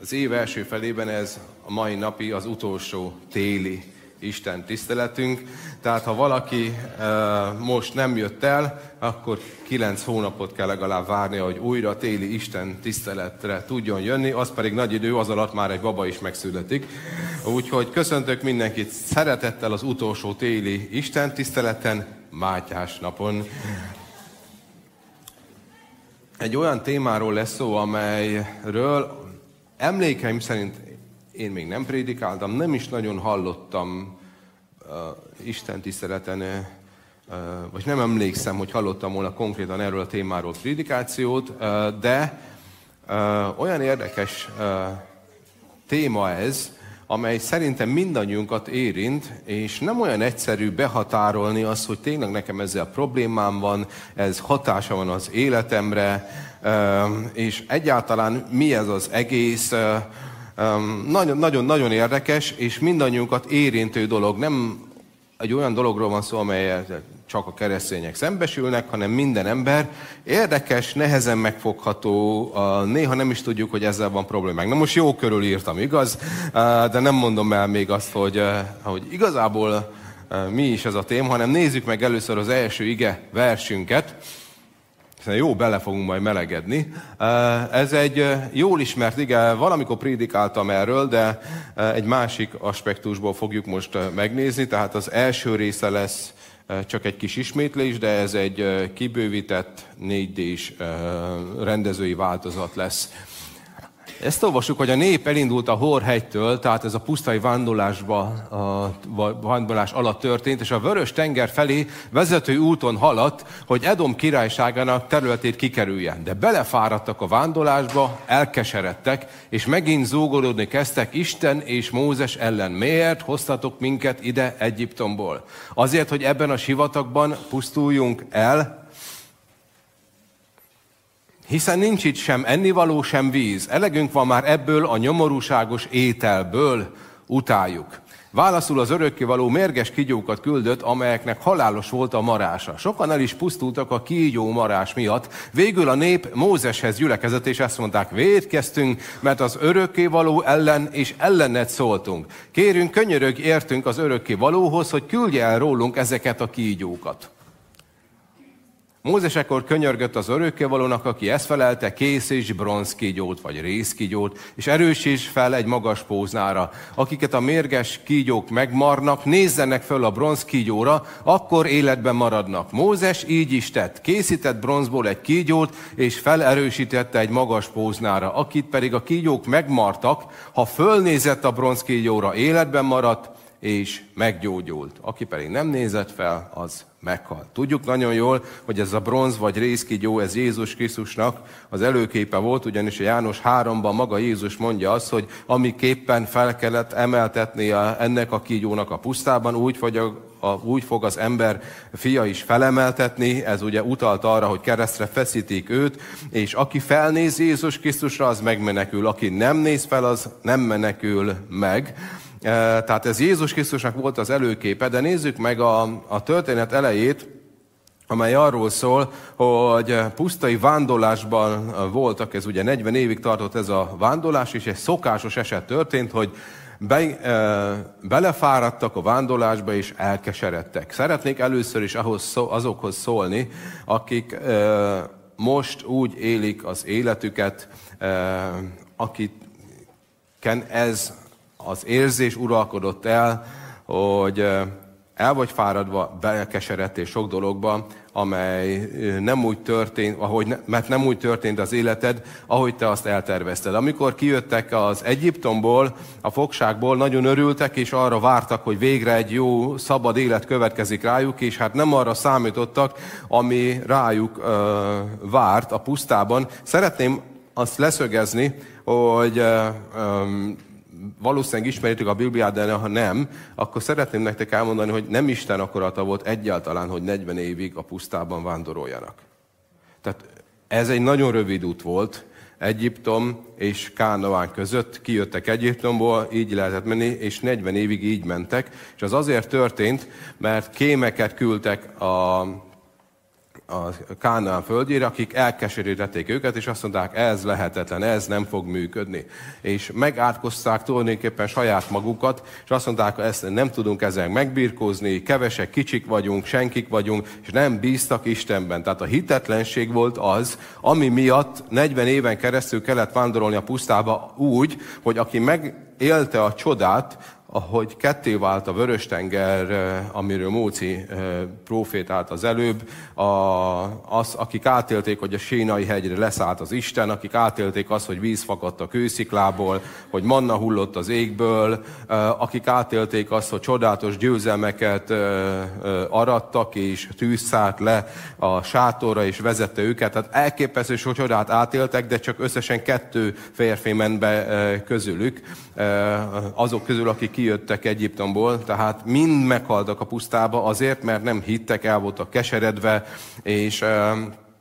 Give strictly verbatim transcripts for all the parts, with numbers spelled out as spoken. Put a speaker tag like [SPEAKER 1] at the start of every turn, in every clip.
[SPEAKER 1] Az év első felében ez a mai napi, az utolsó téli Isten tiszteletünk. Tehát ha valaki e, most nem jött el, akkor kilenc hónapot kell legalább várni, hogy újra téli Isten tiszteletre tudjon jönni, az pedig nagy idő, az alatt már egy baba is megszületik. Úgyhogy köszöntök mindenkit szeretettel az utolsó téli Isten tiszteleten, Mátyás napon. Egy olyan témáról lesz szó, amelyről emlékeim szerint én még nem prédikáltam, nem is nagyon hallottam uh, Isten tiszteleten, uh, vagy nem emlékszem, hogy hallottam volna konkrétan erről a témáról prédikációt, uh, de uh, olyan érdekes uh, téma ez, amely szerintem mindannyiunkat érint, és nem olyan egyszerű behatárolni azt, hogy tényleg nekem ezzel problémám van, ez hatása van az életemre, és egyáltalán mi ez az egész. Nagyon-nagyon érdekes, és mindannyiunkat érintő dolog. Nem egy olyan dologról van szó, amelyet csak a keresztények szembesülnek, hanem minden ember. Érdekes, nehezen megfogható, néha nem is tudjuk, hogy ezzel van problémák. Na most jó körül írtam, igaz? De nem mondom el még azt, hogy, hogy igazából mi is ez a téma, hanem nézzük meg először az első ige versünket. Jó, bele fogunk majd melegedni. Ez egy jól ismert ige, valamikor prédikáltam erről, de egy másik aspektusból fogjuk most megnézni. Tehát az első része lesz csak egy kis ismétlés, de ez egy kibővített négy dés rendezői változat lesz. Ezt olvassuk, hogy a nép elindult a Hor-hegytől, tehát ez a pusztai vándorlásba, a vándorlás alatt történt, és a Vörös-tenger felé vezető úton haladt, hogy Edom királyságának területét kikerüljen. De belefáradtak a vándorlásba, elkeseredtek, és megint zúgolódni kezdtek Isten és Mózes ellen. Miért hoztatok minket ide Egyiptomból? Azért, hogy ebben a sivatagban pusztuljunk el? Hiszen nincs itt sem ennivaló, sem víz. Elegünk van már ebből a nyomorúságos ételből, utáljuk. Válaszul az örökkévaló mérges kígyókat küldött, amelyeknek halálos volt a marása. Sokan el is pusztultak a kígyó marás miatt. Végül a nép Mózeshez gyülekezett, és ezt mondták, vétkeztünk, mert az örökkévaló ellen és ellened szóltunk. Kérünk, könyörög értünk az örökkévalóhoz, hogy küldje el rólunk ezeket a kígyókat. Mózes ekkor könyörgött az örökkévalónak, aki ezt felelte, kész és bronzkígyót, vagy rézkígyót, és erősíts fel egy magas póznára. Akiket a mérges kígyók megmarnak, nézzenek föl a bronzkígyóra, akkor életben maradnak. Mózes így is tett, készített bronzból egy kígyót, és felerősítette egy magas póznára. Akit pedig a kígyók megmartak, ha fölnézett a bronzkígyóra, életben maradt, és meggyógyult. Aki pedig nem nézett fel, az meghalt. Tudjuk nagyon jól, hogy ez a bronz vagy rézkígyó, ez Jézus Krisztusnak az előképe volt, ugyanis a János háromban maga Jézus mondja azt, hogy amiképpen fel kellett emeltetnie ennek a kígyónak a pusztában, úgy fog, a, úgy fog az ember fia is felemeltetni. Ez ugye utalt arra, hogy keresztre feszítik őt, és aki felnéz Jézus Krisztusra, az megmenekül. Aki nem néz fel, az nem menekül meg. Tehát ez Jézus Krisztusnak volt az előképe, de nézzük meg a, a történet elejét, amely arról szól, hogy pusztai vándorlásban voltak, ez ugye negyven évig tartott ez a vándorlás, és egy szokásos eset történt, hogy be, e, belefáradtak a vándorlásba, és elkeseredtek. Szeretnék először is ahhoz, azokhoz szólni, akik e, most úgy élik az életüket, e, akiken ez az érzés uralkodott el, hogy el vagy fáradva, belekeseredtél sok dologba, amely nem úgy történt, ahogy ne, mert nem úgy történt az életed, ahogy te azt eltervezted. Amikor kijöttek az Egyiptomból, a fogságból, nagyon örültek, és arra vártak, hogy végre egy jó, szabad élet következik rájuk, és hát nem arra számítottak, ami rájuk uh, várt a pusztában. Szeretném azt leszögezni, hogy uh, um, valószínűleg ismeritek a Bibliát, de ha nem, akkor szeretném nektek elmondani, hogy nem Isten akarata volt egyáltalán, hogy negyven évig a pusztában vándoroljanak. Tehát ez egy nagyon rövid út volt, Egyiptom és Kánaán között. Kijöttek Egyiptomból, így lehetett menni, és negyven évig így mentek. És az azért történt, mert kémeket küldtek a a Kánaán földjére, akik elkeserítették őket, és azt mondták, ez lehetetlen, ez nem fog működni. És megátkozták tulajdonképpen saját magukat, és azt mondták, ezt nem tudunk ezzel megbirkózni, kevesek, kicsik vagyunk, senkik vagyunk, és nem bíztak Istenben. Tehát a hitetlenség volt az, ami miatt negyven éven keresztül kellett vándorolni a pusztába úgy, hogy aki megélte a csodát, ahogy ketté vált a Vörös-tenger, amiről Móci prófétált az előbb, a, az, akik átélték, hogy a Sínai hegyre leszállt az Isten, akik átélték azt, hogy víz fakadt a kősziklából, hogy manna hullott az égből, akik átélték azt, hogy csodálatos győzelmeket arattak, és tűz szállt le a sátorra, és vezette őket. Tehát elképesztő csodát átéltek, de csak összesen kettő férfi ment be közülük, azok közül, akik kijöttek Egyiptomból, tehát mind meghaltak a pusztába azért, mert nem hittek, el voltak keseredve, és e,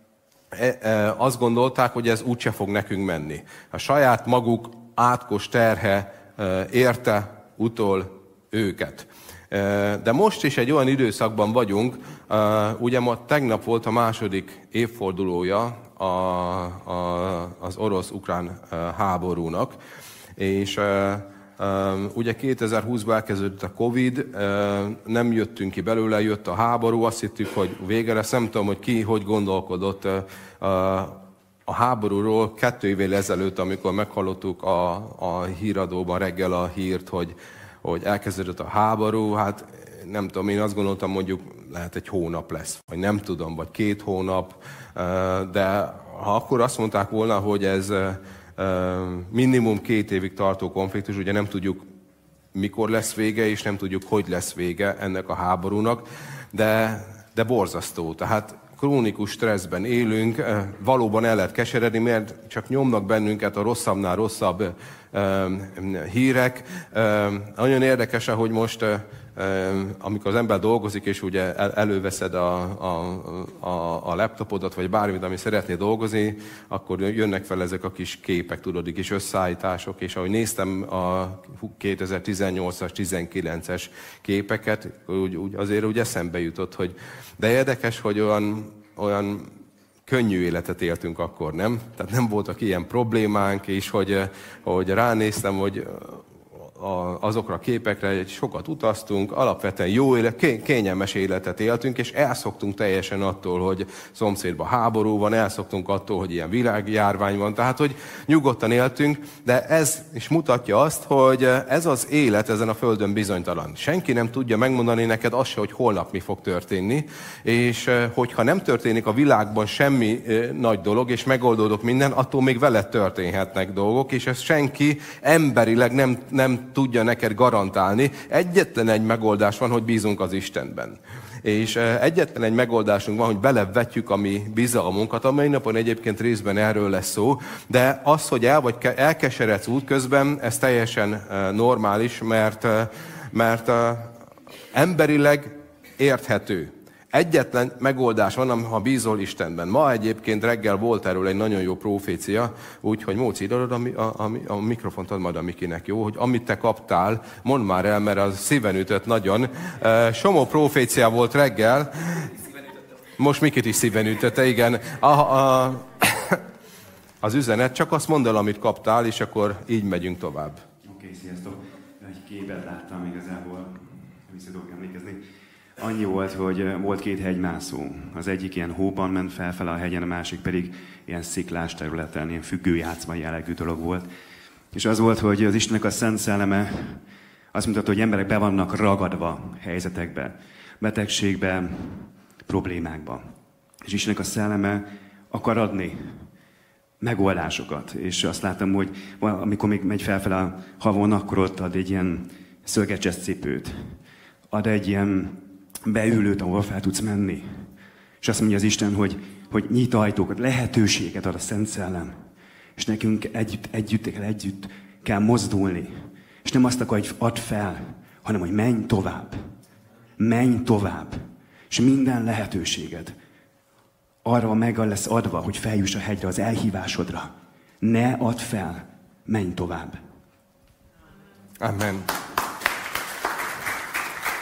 [SPEAKER 1] e, azt gondolták, hogy ez úgyse fog nekünk menni. A saját maguk átkos terhe e, érte utol őket. E, de most is egy olyan időszakban vagyunk, e, ugye ma tegnap volt a második évfordulója a, a, az orosz-ukrán háborúnak, és e, Uh, ugye kétezer-húszban elkezdődött a Covid, uh, nem jöttünk ki belőle, jött a háború, azt hittük, hogy vége lesz, nem tudom, hogy ki, hogy gondolkodott uh, uh, a háborúról kettő évvel ezelőtt, amikor meghallottuk a, a híradóban reggel a hírt, hogy, hogy elkezdődött a háború, hát nem tudom, én azt gondoltam, mondjuk lehet egy hónap lesz, vagy nem tudom, vagy két hónap, uh, de ha akkor azt mondták volna, hogy ez uh, minimum két évig tartó konfliktus, ugye nem tudjuk, mikor lesz vége, és nem tudjuk, hogy lesz vége ennek a háborúnak, de, de borzasztó. Tehát krónikus stresszben élünk, valóban el lehet keseredni, mert csak nyomnak bennünket a rosszabbnál rosszabb hírek. Nagyon érdekes, hogy most, amikor az ember dolgozik, és ugye előveszed a, a, a, a laptopodat, vagy bármit, ami szeretné dolgozni, akkor jönnek fel ezek a kis képek, tudod, kis összeállítások, és ahogy néztem a kétezer-tizennyolcas, tizenkilences képeket, úgy, úgy azért úgy eszembe jutott, hogy de érdekes, hogy olyan, olyan könnyű életet éltünk akkor, nem? Tehát nem voltak ilyen problémánk, és hogy, hogy ránéztem, hogy azokra a képekre, hogy sokat utaztunk, alapvetően jó élet, kényelmes életet éltünk, és elszoktunk teljesen attól, hogy szomszédban háború van, elszoktunk attól, hogy ilyen világjárvány van, tehát, hogy nyugodtan éltünk, de ez is mutatja azt, hogy ez az élet ezen a földön bizonytalan. Senki nem tudja megmondani neked azt se, hogy holnap mi fog történni, és hogyha nem történik a világban semmi nagy dolog, és megoldódok minden, attól még veled történhetnek dolgok, és ezt senki emberileg nem, nem tudja neked garantálni. Egyetlen egy megoldás van, hogy bízunk az Istenben. És egyetlen egy megoldásunk van, hogy belevetjük a mi bizalmunkat, amely napon egyébként részben erről lesz szó, de az, hogy el vagy elkeseredsz útközben, ez teljesen normális, mert, mert emberileg érthető. Egyetlen megoldás van, ha bízol Istenben. Ma egyébként reggel volt erről egy nagyon jó profécia, úgyhogy Móci, idadod a, a, a, a mikrofont ad majd a Mikinek, jó? Hogy amit te kaptál, mondd már el, mert az szíven ütött nagyon. Somó profécia volt reggel. Most Mikit is szíven ütötte, igen. A, a, az üzenet, csak azt mondd el, amit kaptál, és akkor így megyünk tovább.
[SPEAKER 2] Oké, okay, sziasztok. Egy képet láttam igazából, vissza tudok emlékezni. Annyi volt, hogy volt két hegymászó. Az egyik ilyen hóban ment felfele a hegyen, a másik pedig ilyen sziklás területen, ilyen függőjátszma jellegű dolog volt. És az volt, hogy az Istennek a Szent Szelleme azt mutatta, hogy emberek be vannak ragadva helyzetekbe, betegségbe, problémákba. És Istennek a Szelleme akar adni megoldásokat. És azt láttam, hogy amikor még megy felfele a havon, akkor ott ad egy ilyen szögecses cipőt. Ad egy ilyen beülőt, ahol fel tudsz menni. És azt mondja az Isten, hogy, hogy nyit ajtókat, lehetőséget ad a Szent Szellem. És nekünk együtt, együtt kell, együtt kell mozdulni. És nem azt akar, hogy add fel, hanem hogy menj tovább. Menj tovább. És minden lehetőséged arra meg lesz adva, hogy feljuss a hegyre, az elhívásodra. Ne add fel, menj tovább.
[SPEAKER 1] Amen.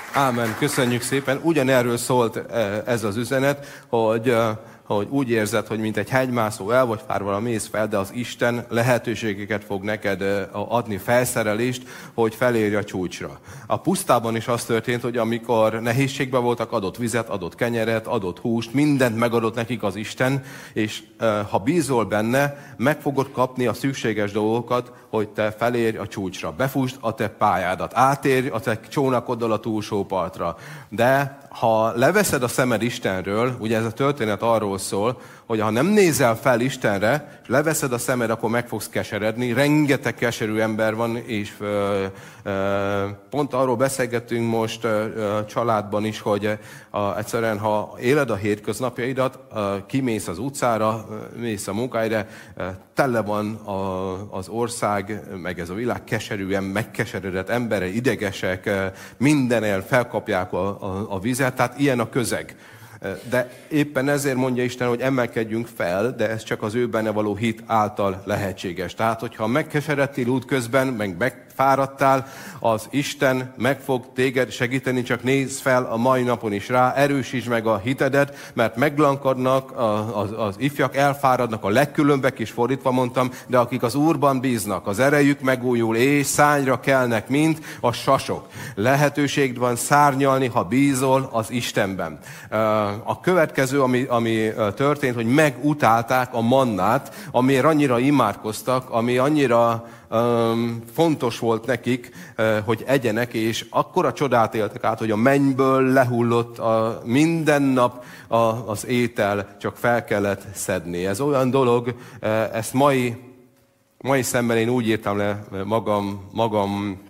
[SPEAKER 1] Ámen, köszönjük szépen. Ugyanerről szólt ez az üzenet, hogy, hogy úgy érzed, hogy mint egy hegymászó el vagy fárval mész fel, de az Isten lehetőségeket fog neked adni, felszerelést, hogy felérj a csúcsra. A pusztában is az történt, hogy amikor nehézségben voltak, adott vizet, adott kenyeret, adott húst, mindent megadott nekik az Isten, és ha bízol benne, meg fogod kapni a szükséges dolgokat, hogy te felérj a csúcsra, befusd a te pályádat, átérj a te csónakoddal a túlsó partra. De ha leveszed a szemed Istenről, ugye ez a történet arról szól, hogy ha nem nézel fel Istenre, és leveszed a szemed, akkor meg fogsz keseredni. Rengeteg keserű ember van, és ö, ö, pont arról beszélgettünk most ö, családban is, hogy ö, egyszerűen, ha éled a hétköznapjaidat, ö, kimész az utcára, ö, mész a munkáidra, ö, tele van a, az ország, meg ez a világ keserűen, megkeseredett emberek, idegesek, ö, mindenel felkapják a, a, a vizet, tehát ilyen a közeg. De éppen ezért mondja Isten, hogy emelkedjünk fel, de ez csak az ő benne való hit által lehetséges. Tehát, hogyha megkeseredtél útközben, meg megfáradtál, az Isten meg fog téged segíteni, csak nézz fel a mai napon is rá, erősítsd meg a hitedet, mert meglankadnak, az, az ifjak elfáradnak, a legkülönbek is, fordítva mondtam, de akik az Úrban bíznak, az erejük megújul, és szányra kelnek, mint a sasok. Lehetőséged van szárnyalni, ha bízol az Istenben. A következő, ami, ami történt, hogy megutálták a mannát, amiért annyira imádkoztak, ami annyira um, fontos volt nekik, uh, hogy egyenek, és akkora csodát éltek át, hogy a mennyből lehullott a, minden nap a, az étel, csak fel kellett szedni. Ez olyan dolog, uh, ezt mai, mai szemben én úgy írtam le magam, magam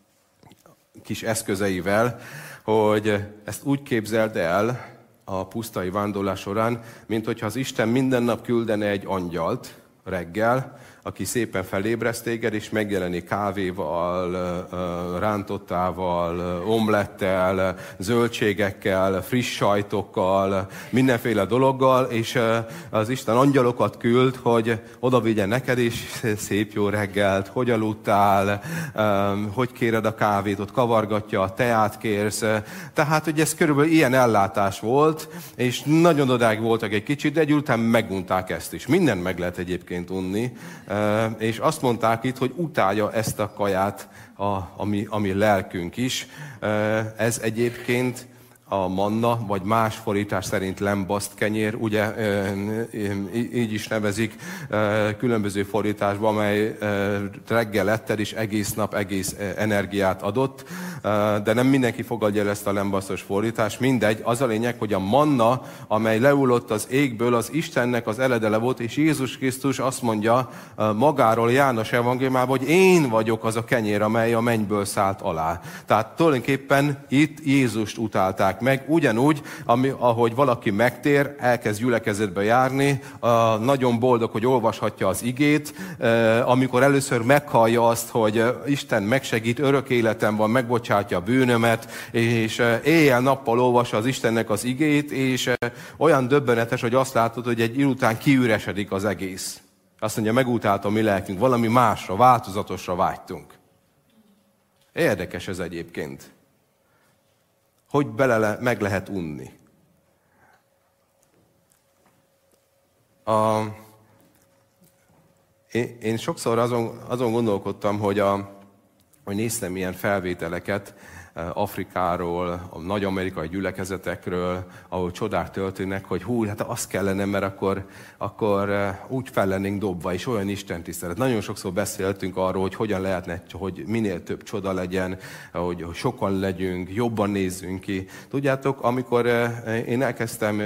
[SPEAKER 1] kis eszközeivel, hogy ezt úgy képzeld el, a pusztai vándorlás során, mint hogyha az Isten minden nap küldene egy angyalt reggel, aki szépen felébreszt téged, és megjelenik kávéval, rántottával, omlettel, zöldségekkel, friss sajtokkal, mindenféle dologgal, és az Isten angyalokat küld, hogy oda vigyen neked is szép jó reggelt, hogy aludtál, hogy kéred a kávét, ott kavargatja, a teát kérsz. Tehát, hogy ez körülbelül ilyen ellátás volt, és nagyon odáig voltak egy kicsit, de egy után megunták ezt is. Mindent meg lehet egyébként unni, és azt mondták itt, hogy utálja ezt a kaját a, a, mi, a mi lelkünk is. Ez egyébként a manna, vagy más fordítás szerint lembaszt kenyér, ugye így is nevezik különböző fordításban, amely reggel etted, és egész nap egész energiát adott, de nem mindenki fogadja el ezt a lembasztos fordítást. Mindegy, az a lényeg, hogy a manna, amely lehullott az égből, az Istennek az eledele volt, és Jézus Krisztus azt mondja magáról János evangéliumában, hogy én vagyok az a kenyér, amely a mennyből szállt alá. Tehát tulajdonképpen itt Jézust utálták meg, ugyanúgy, ami, ahogy valaki megtér, elkezd gyülekezetbe járni, nagyon boldog, hogy olvashatja az igét, amikor először meghallja azt, hogy Isten megsegít, örök életem van, megbocsátja a bűnömet, és éjjel-nappal olvassa az Istennek az igét, és olyan döbbenetes, hogy azt látod, hogy egy idő után kiüresedik az egész. Azt mondja, megutálta a mi lelkünk, valami másra, változatosra vágytunk. Érdekes ez egyébként. Hogy bele le, meg lehet unni. A, én, én sokszor azon, azon gondolkodtam, hogy, a, hogy néztem ilyen felvételeket Afrikáról, a nagy amerikai gyülekezetekről, ahol csodák történnek, hogy hú, hát az kellene, mert akkor, akkor úgy fel lennénk dobva, és olyan istentisztelet. Nagyon sokszor beszéltünk arról, hogy hogyan lehetne, hogy minél több csoda legyen, hogy sokan legyünk, jobban nézzünk ki. Tudjátok, amikor én elkezdtem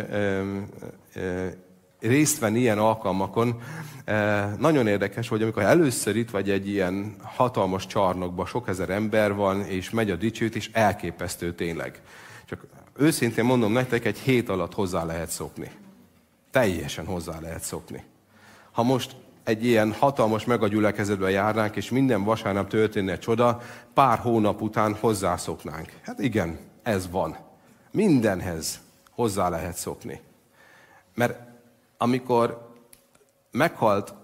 [SPEAKER 1] részt venni ilyen alkalmakon, nagyon érdekes, hogy amikor először itt vagy egy ilyen hatalmas csarnokban, sok ezer ember van, és megy a dicsőítés, elképesztő tényleg. Csak őszintén mondom nektek, egy hét alatt hozzá lehet szokni. Teljesen hozzá lehet szokni. Ha most egy ilyen hatalmas megagyülekezetben járnánk, és minden vasárnap történne egy csoda, pár hónap után hozzászoknánk. Hát igen, ez van. Mindenhez hozzá lehet szokni. Mert amikor meghalt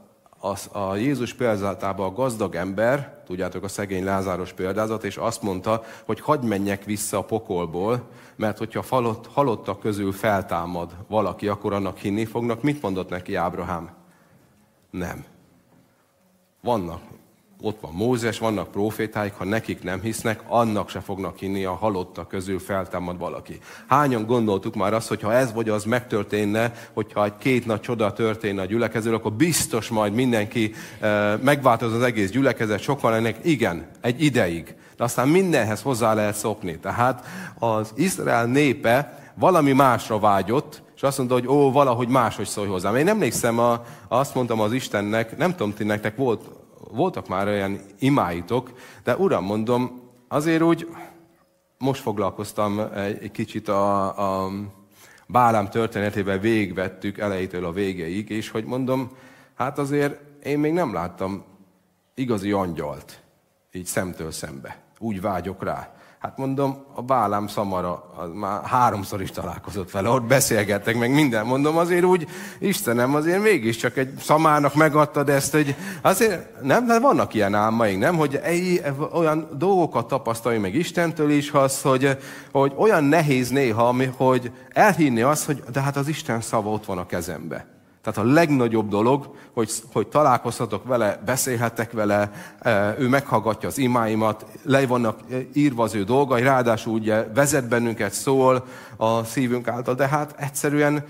[SPEAKER 1] a, a Jézus példázatában a gazdag ember, tudjátok a szegény Lázáros példázat, és azt mondta, hogy hadd menjek vissza a pokolból, mert hogyha halott, halottak közül feltámad valaki, akkor annak hinni fognak. Mit mondott neki Ábrahám? Nem. Vannak, ott van Mózes, vannak profétáik, ha nekik nem hisznek, annak se fognak hinni, a halottak közül feltámad valaki. Hányan gondoltuk már azt, hogy ha ez vagy az megtörténne, hogyha egy két nagy csoda történne a gyülekezőről, akkor biztos majd mindenki e, megváltoz az egész gyülekezet, sokan lennek, igen, egy ideig. De aztán mindenhez hozzá lehet szokni. Tehát az Izrael népe valami másra vágyott, és azt mondta, hogy ó, valahogy máshogy szólj hozzám. Én emlékszem, a, azt mondtam az Istennek, nem tudom, ti nektek volt, voltak már olyan imáitok, de uram, mondom, azért úgy, most foglalkoztam egy, egy kicsit a, a Bálám történetével, végigvettük elejétől a végéig, és hogy mondom, hát azért én még nem láttam igazi angyalt, így szemtől szembe. Úgy vágyok rá. Hát mondom, a Bálám szamara, az már háromszor is találkozott vele, ott beszélgettek, meg minden. Mondom, azért úgy, Istenem, azért mégiscsak egy szamárnak megadtad ezt, hogy azért, nem, de vannak ilyen álmaink, nem? Hogy olyan dolgokat tapasztalj meg Istentől is, az, hogy, hogy olyan nehéz néha, hogy elhinni azt, hogy de hát az Isten szava ott van a kezembe. Tehát a legnagyobb dolog, hogy, hogy találkozhatok vele, beszélhetek vele, ő meghallgatja az imáimat, le vannak írva az ő dolgai, ráadásul ugye vezet bennünket, szól a szívünk által, de hát egyszerűen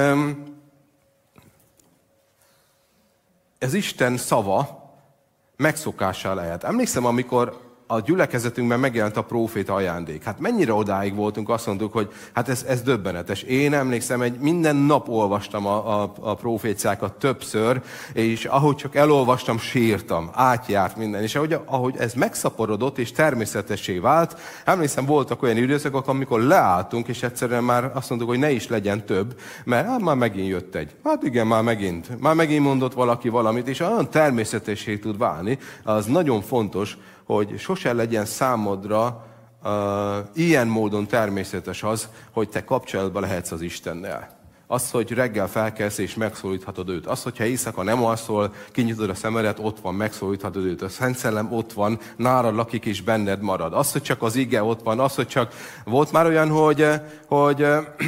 [SPEAKER 1] ez Isten szava megszokássá lehet. Emlékszem, amikor a gyülekezetünkben megjelent a próféta ajándék. Hát mennyire odáig voltunk, azt mondtuk, hogy hát ez, ez döbbenetes. Én emlékszem, hogy minden nap olvastam a, a, a próféciákat többször, és ahogy csak elolvastam, sírtam, átjárt minden. És ahogy, ahogy ez megszaporodott és természetessé vált, emlékszem, voltak olyan időszakok, amikor leálltunk, és egyszerűen már azt mondtuk, hogy ne is legyen több, mert hát már megint jött egy. Hát igen, már megint. Már megint mondott valaki valamit, és olyan természetessé tud válni. Az nagyon fontos, hogy sose legyen számodra uh, ilyen módon természetes az, hogy te kapcsolatban lehetsz az Istennel. Az, hogy reggel felkelsz és megszólíthatod őt. Az, hogyha éjszaka nem alszol, kinyitod a szemedet, ott van, megszólíthatod őt. A Szent Szellem ott van, nálad lakik és benned marad. Az, hogy csak az ige ott van, az, hogy csak volt már olyan, hogy, hogy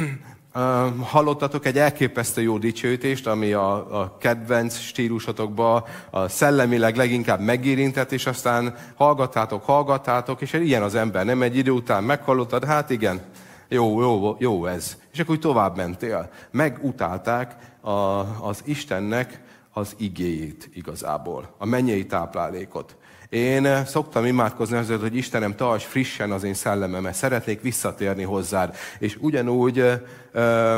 [SPEAKER 1] Uh, hallottatok egy elképesztő jó dicsőítést, ami a, a kedvenc stílusotokban a szellemileg leginkább megérintett, és aztán hallgattátok, hallgattátok, és ilyen az ember, nem egy idő után meghallottad, hát igen, jó, jó, jó ez. És akkor úgy tovább mentél. Megutálták a, az Istennek az igéjét igazából, a mennyei táplálékot. Én szoktam imádkozni azért, hogy Istenem, tarts frissen az én szellememet, szeretnék visszatérni hozzád, és ugyanúgy ö,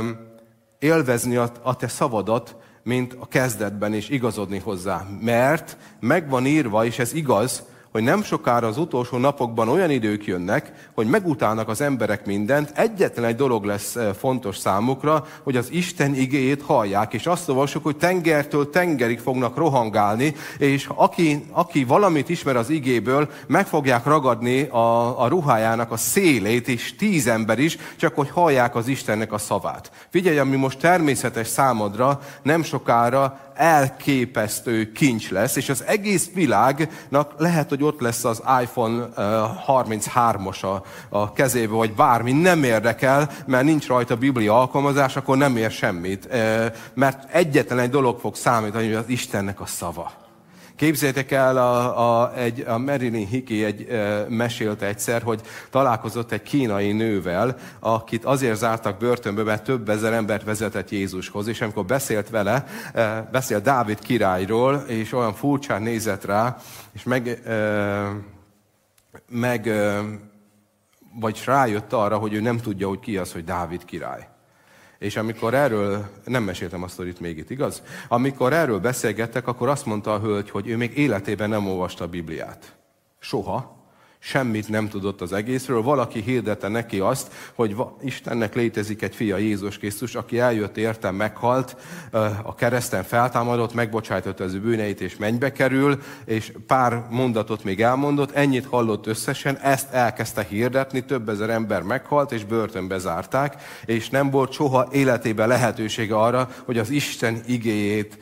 [SPEAKER 1] élvezni a, a te szavadat, mint a kezdetben, és igazodni hozzá. Mert megvan írva, és ez igaz, hogy nem sokára az utolsó napokban olyan idők jönnek, hogy megutálnak az emberek mindent, egyetlen egy dolog lesz fontos számukra, hogy az Isten igéjét hallják, és azt olvassuk, hogy tengertől tengerig fognak rohangálni, és aki, aki valamit ismer az igéből, meg fogják ragadni a, a ruhájának a szélét, és tíz ember is, csak hogy hallják az Istennek a szavát. Figyelj, ami most természetes számodra, nem sokára elképesztő kincs lesz, és az egész világnak lehet, hogy ott lesz az iPhone harminchárom-as a, a kezébe, vagy bármi, nem érdekel, mert nincs rajta Biblia alkalmazás, akkor nem ér semmit. Mert egyetlen egy dolog fog számítani, hogy az Istennek a szava. Képzeljétek el, a, a, egy, a Marilyn Hickey egy, e, mesélte egyszer, hogy találkozott egy kínai nővel, akit azért zártak börtönbe, mert több ezer embert vezetett Jézushoz, és amikor beszélt vele, e, beszélt Dávid királyról, és olyan furcsán nézett rá, és meg, e, meg e, vagy rájött arra, hogy ő nem tudja, hogy ki az, hogy Dávid király. És amikor erről, nem meséltem a sztorit még itt, igaz? Amikor erről beszélgettek, akkor azt mondta a hölgy, hogy ő még életében nem olvasta a Bibliát. Soha. Semmit nem tudott az egészről. Valaki hirdette neki azt, hogy Istennek létezik egy fia, Jézus Krisztus, aki eljött, értem, meghalt, a kereszten feltámadott, megbocsájtotta az ő bűneit, és mennybe kerül, és pár mondatot még elmondott, ennyit hallott összesen, ezt elkezdte hirdetni, több ezer ember meghalt, és börtönbe zárták, és nem volt soha életében lehetősége arra, hogy az Isten igéjét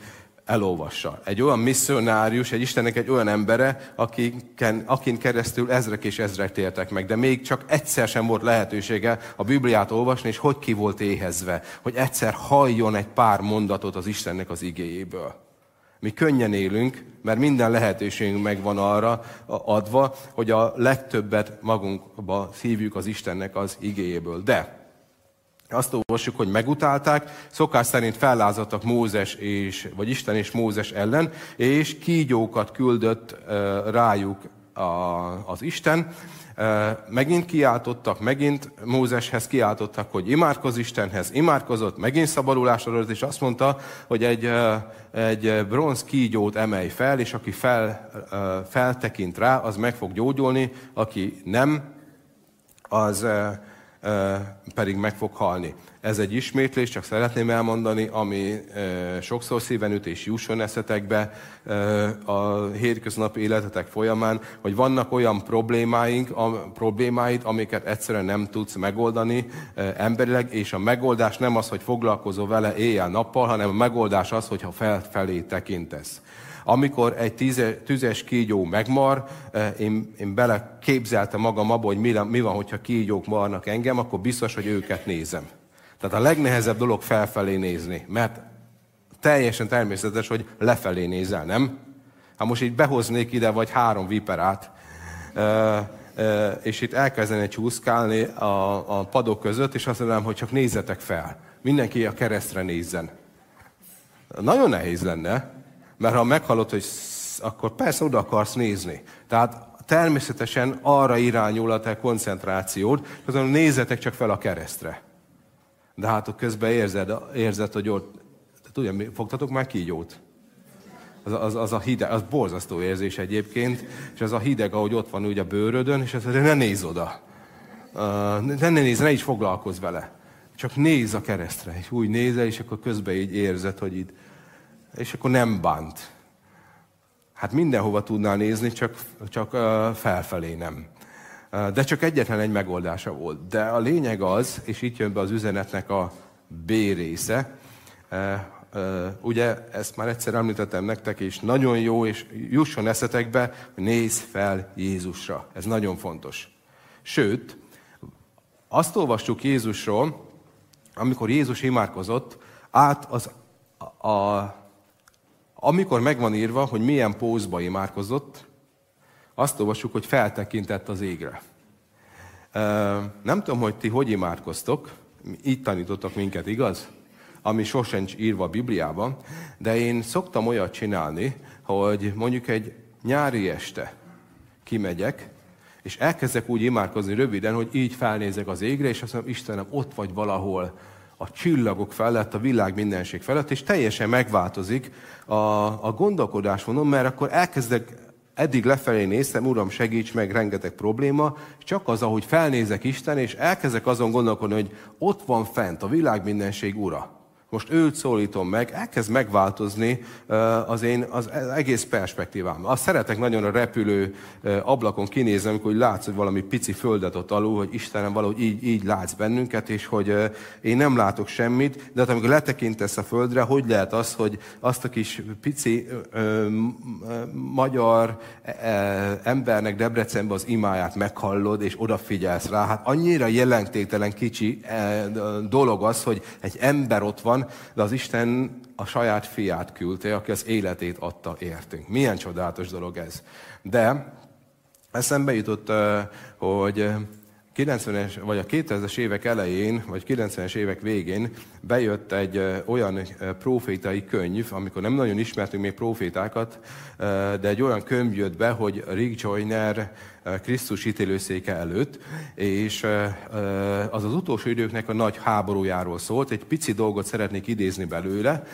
[SPEAKER 1] elolvassa. Egy olyan misszionárius, egy Istennek egy olyan embere, akin, akin keresztül ezrek és ezrek tértek meg, de még csak egyszer sem volt lehetősége a Bibliát olvasni, és hogy ki volt éhezve, hogy egyszer halljon egy pár mondatot az Istennek az igéjéből. Mi könnyen élünk, mert minden lehetőségünk megvan arra adva, hogy a legtöbbet magunkba szívjuk az Istennek az igéjéből. De azt olvassuk, hogy megutálták, szokás szerint fellázadtak Mózes és, vagy Isten és Mózes ellen, és kígyókat küldött rájuk az Isten. Megint kiáltottak, megint Mózeshez kiáltottak, hogy imádkozz Istenhez, imádkozott, megint szabadulásra adott, és azt mondta, hogy egy, egy bronz kígyót emelj fel, és aki fel, feltekint rá, az meg fog gyógyulni, aki nem, az pedig meg fog halni. Ez egy ismétlés, csak szeretném elmondani, ami sokszor szíven üt és jusson eszetekbe a hétköznapi életetek folyamán, hogy vannak olyan problémáink, a problémáid, amiket egyszerűen nem tudsz megoldani emberileg, és a megoldás nem az, hogy foglalkozol vele éjjel-nappal, hanem a megoldás az, hogyha felfelé tekintesz. Amikor egy tíze, tüzes kígyó megmar, én, én bele képzeltem magam abba, hogy mi, mi van, hogyha kígyók marnak engem, akkor biztos, hogy őket nézem. Tehát a legnehezebb dolog felfelé nézni, mert teljesen természetes, hogy lefelé nézel, nem? Ha most így behoznék ide vagy három viperát, és itt elkezdeni csúszkálni a, a padok között, és azt mondanám, hogy csak nézzetek fel. Mindenki a keresztre nézzen. Nagyon nehéz lenne, mert ha meghallod, hogy akkor persze oda akarsz nézni. Tehát természetesen arra irányul a te koncentrációd, hogy nézzetek csak fel a keresztre. De hát közben érzed, érzed hogy ott, tudja, fogtatok már kígyót? Az, az, az a hideg, az borzasztó érzés egyébként, és az a hideg, ahogy ott van úgy a bőrödön, és azt mondja, ne nézz oda. Uh, ne, ne nézz, ne is foglalkozz vele. Csak nézz a keresztre, és úgy nézel, és akkor közben így érzed, hogy itt, és akkor nem bánt. Hát mindenhova tudnál nézni, csak, csak uh, felfelé nem. Uh, de csak egyetlen egy megoldása volt. De a lényeg az, és itt jön be az üzenetnek a B része, uh, uh, ugye ezt már egyszer említettem nektek, és nagyon jó, és jusson eszetekbe, hogy nézz fel Jézusra. Ez nagyon fontos. Sőt, azt olvastuk Jézusról, amikor Jézus imádkozott, át az a Amikor meg van írva, hogy milyen pózba imádkozott, azt olvassuk, hogy feltekintett az égre. Nem tudom, hogy ti hogy imádkoztok, így tanítottak minket, igaz? Ami sosem írva a Bibliában, de én szoktam olyat csinálni, hogy mondjuk egy nyári este kimegyek, és elkezdek úgy imádkozni röviden, hogy így felnézek az égre, és azt mondom, Istenem, ott vagy valahol, a csillagok felett, a világ mindenség felett, és teljesen megváltozik a, a gondolkodásmódom, mert akkor elkezdek, eddig lefelé néztem, Uram, segíts meg, rengeteg probléma, csak az, ahogy felnézek Isten, és elkezdek azon gondolkodni, hogy ott van fent a világ mindenség Ura. Most őt szólítom meg, elkezd megváltozni az én az egész perspektívám. Azt szeretek nagyon a repülő ablakon kinézni, amikor látsz, hogy valami pici földet ott alul, hogy Istenem, valahogy így, így látsz bennünket, és hogy én nem látok semmit, de hát amikor letekintesz a földre, hogy lehet az, hogy azt a kis pici ö, magyar embernek Debrecenben az imáját meghallod, és odafigyelsz rá. Hát annyira jelentéktelen kicsi dolog az, hogy egy ember ott van, de az Isten a saját fiát küldte, aki az életét adta értünk. Milyen csodálatos dolog ez. De eszembe jutott, hogy kilencvenes, vagy a kétezres évek elején, vagy kilencvenes évek végén bejött egy olyan profétai könyv, amikor nem nagyon ismertünk még profétákat, de egy olyan könyv jött be, hogy Rick Joyner Krisztus ítélőszéke előtt, és az az utolsó időknek a nagy háborújáról szólt. Egy pici dolgot szeretnék idézni belőle.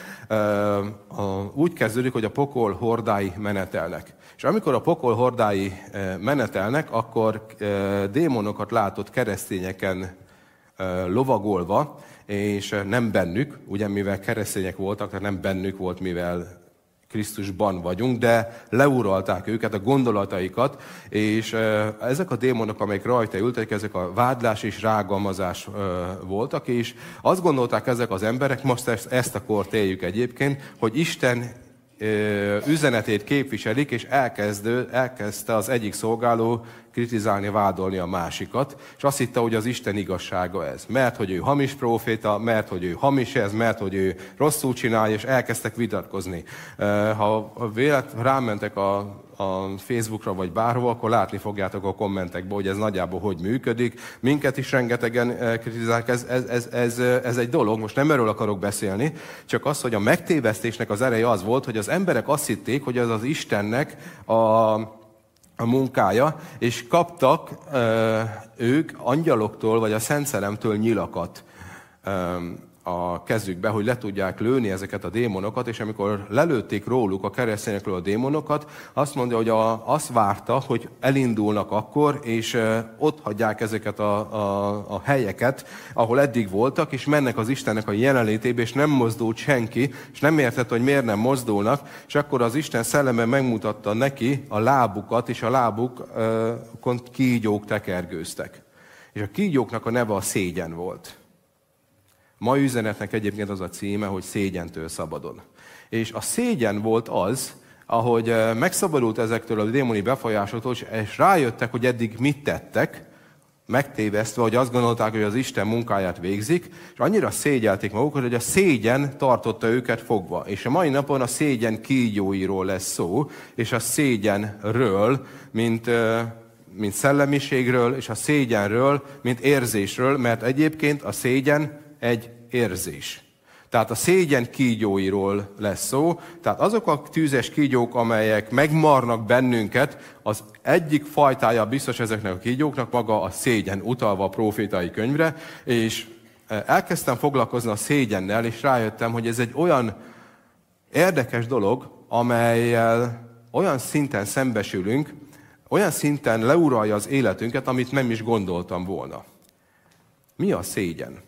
[SPEAKER 1] Úgy kezdődik, hogy a pokol hordái menetelnek. És amikor a pokol hordái menetelnek, akkor démonokat látott keresztényeken lovagolva, és nem bennük, ugye mivel keresztények voltak, tehát nem bennük volt, mivel Krisztusban vagyunk, de leuralták őket, a gondolataikat, és ezek a démonok, amelyek rajta ültek, ezek a vádlás és rágalmazás voltak, és azt gondolták ezek az emberek, most ezt, ezt a kort éljük egyébként, hogy Isten üzenetét képviselik, és elkezdő, elkezdte az egyik szolgáló kritizálni, vádolni a másikat, és azt hitte, hogy az Isten igazsága ez. Mert, hogy ő hamis próféta, mert, hogy ő hamis ez, mert, hogy ő rosszul csinálja, és elkezdtek vitatkozni. Ha vélet rámentek a, a Facebookra, vagy bárhol, akkor látni fogjátok a kommentekben, hogy ez nagyjából hogy működik. Minket is rengetegen kritizálják, ez, ez, ez, ez, ez egy dolog, most nem erről akarok beszélni, csak az, hogy a megtévesztésnek az ereje az volt, hogy az emberek azt hitték, hogy az az Istennek a a munkája, és kaptak ö, ők angyaloktól, vagy a Szent Szellemtől nyilakat ö, a kezükbe, hogy le tudják lőni ezeket a démonokat, és amikor lelőtték róluk a keresztényekről a démonokat, azt mondja, hogy a, azt várta, hogy elindulnak akkor, és ö, ott hagyják ezeket a, a, a helyeket, ahol eddig voltak, és mennek az Istennek a jelenlétébe, és nem mozdult senki, és nem értett, hogy miért nem mozdulnak, és akkor az Isten szelleme megmutatta neki a lábukat, és a lábukon kígyók tekergőztek. És a kígyóknak a neve a szégyen volt. Mai üzenetnek egyébként az a címe, hogy szégyentől szabadon. És a szégyen volt az, ahogy megszabadult ezektől a démoni befolyásoktól, és rájöttek, hogy eddig mit tettek, megtévesztve, hogy azt gondolták, hogy az Isten munkáját végzik, és annyira szégyelték magukat, hogy a szégyen tartotta őket fogva. És a mai napon a szégyen kígyóiról lesz szó, és a szégyenről, mint, mint szellemiségről, és a szégyenről, mint érzésről, mert egyébként a szégyen egy érzés. Tehát a szégyen kígyóiról lesz szó, tehát azok a tűzes kígyók, amelyek megmarnak bennünket, az egyik fajtája biztos ezeknek a kígyóknak maga a szégyen, utalva a prófétai könyvre, és elkezdtem foglalkozni a szégyennel, és rájöttem, hogy ez egy olyan érdekes dolog, amelyel olyan szinten szembesülünk, olyan szinten leuralja az életünket, amit nem is gondoltam volna. Mi a szégyen?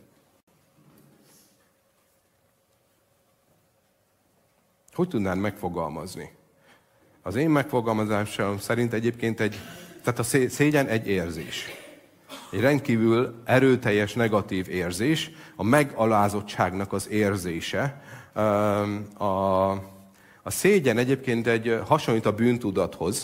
[SPEAKER 1] Hogy tudnám megfogalmazni? Az én megfogalmazásom szerint egyébként egy, tehát a szégyen egy érzés. Egy rendkívül erőteljes, negatív érzés, a megalázottságnak az érzése. A, a szégyen egyébként egy hasonlít a bűntudathoz.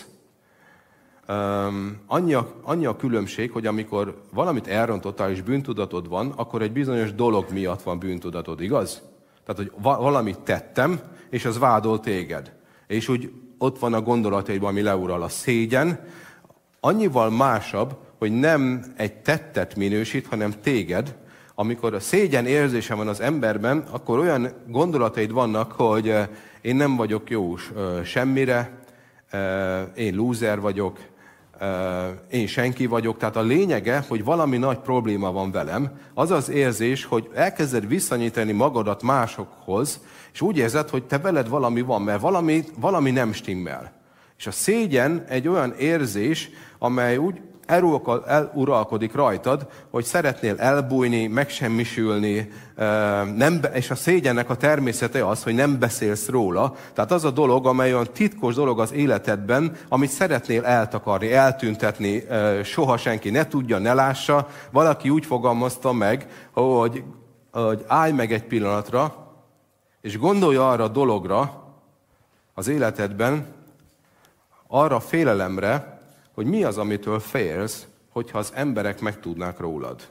[SPEAKER 1] Annyi a, annyi a különbség, hogy amikor valamit elrontottál és bűntudatod van, akkor egy bizonyos dolog miatt van bűntudatod, igaz? Tehát, hogy valamit tettem, és az vádol téged. És úgy ott van a gondolataidban, ami leural. A szégyen annyival másabb, hogy nem egy tettet minősít, hanem téged. Amikor a szégyen érzése van az emberben, akkor olyan gondolataid vannak, hogy én nem vagyok jó semmire, én lúzer vagyok, én senki vagyok. Tehát a lényege, hogy valami nagy probléma van velem, az az érzés, hogy elkezded visszanyítani magadat másokhoz, és úgy érzed, hogy te veled valami van, mert valami, valami nem stimmel. És a szégyen egy olyan érzés, amely úgy eluralkodik rajtad, hogy szeretnél elbújni, megsemmisülni, nem, és a szégyennek a természete az, hogy nem beszélsz róla. Tehát az a dolog, amely olyan titkos dolog az életedben, amit szeretnél eltakarni, eltüntetni, soha senki ne tudja, ne lássa. Valaki úgy fogalmazta meg, hogy, hogy állj meg egy pillanatra, és gondolj arra a dologra az életedben, arra a félelemre, hogy mi az, amitől félsz, hogyha az emberek megtudnák rólad.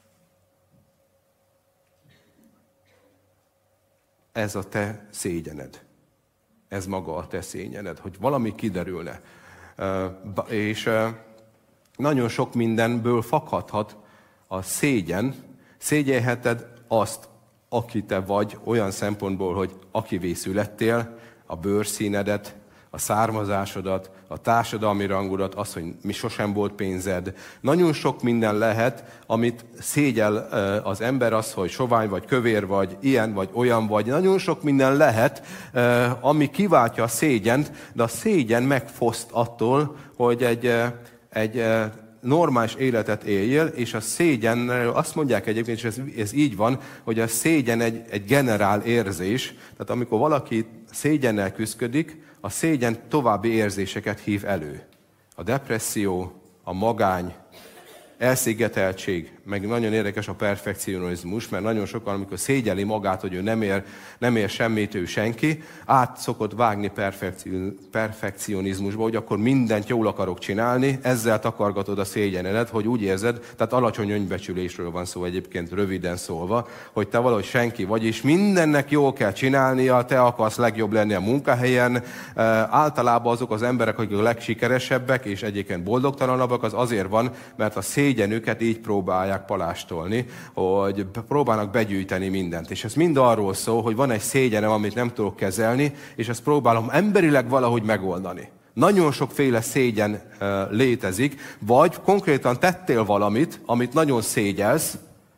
[SPEAKER 1] Ez a te szégyened. Ez maga a te szégyened, hogy valami kiderülne. És nagyon sok mindenből fakadhat a szégyen. Szégyelheted azt, aki te vagy, olyan szempontból, hogy akivé születtél, a bőrszínedet, a származásodat, a társadalmi rangodat, az, hogy mi sosem volt pénzed. Nagyon sok minden lehet, amit szégyel az ember, az, hogy sovány vagy, kövér vagy, ilyen vagy, olyan vagy. Nagyon sok minden lehet, ami kiváltja a szégyent, de a szégyen megfoszt attól, hogy egy, egy normális életet éljél, és a szégyen, azt mondják egyébként, és ez, ez így van, hogy a szégyen egy, egy generál érzés. Tehát amikor valaki szégyennel küszködik, a szégyen további érzéseket hív elő. A depresszió, a magány, elszigeteltség, meg nagyon érdekes a perfekcionizmus, mert nagyon sokan, amikor szégyeli magát, hogy ő nem ér, nem ér semmit, ő senki, át szokott vágni perfekcionizmusba, hogy akkor mindent jól akarok csinálni, ezzel takargatod a szégyenedet, hogy úgy érzed, tehát alacsony önbecsülésről van szó egyébként röviden szólva, hogy te valahogy senki vagy, és mindennek jól kell csinálnia, te akarsz legjobb lenni a munkahelyen. Általában azok az emberek, akik a legsikeresebbek, és egyébként boldogtalanabbak, az azért van, mert a szégyenüket így próbálják palástolni, hogy próbálnak begyűjteni mindent. És ez mind arról szól, hogy van egy szégyenem, amit nem tudok kezelni, és ezt próbálom emberileg valahogy megoldani. Nagyon sokféle szégyen uh, létezik, vagy konkrétan tettél valamit, amit nagyon szégyelsz,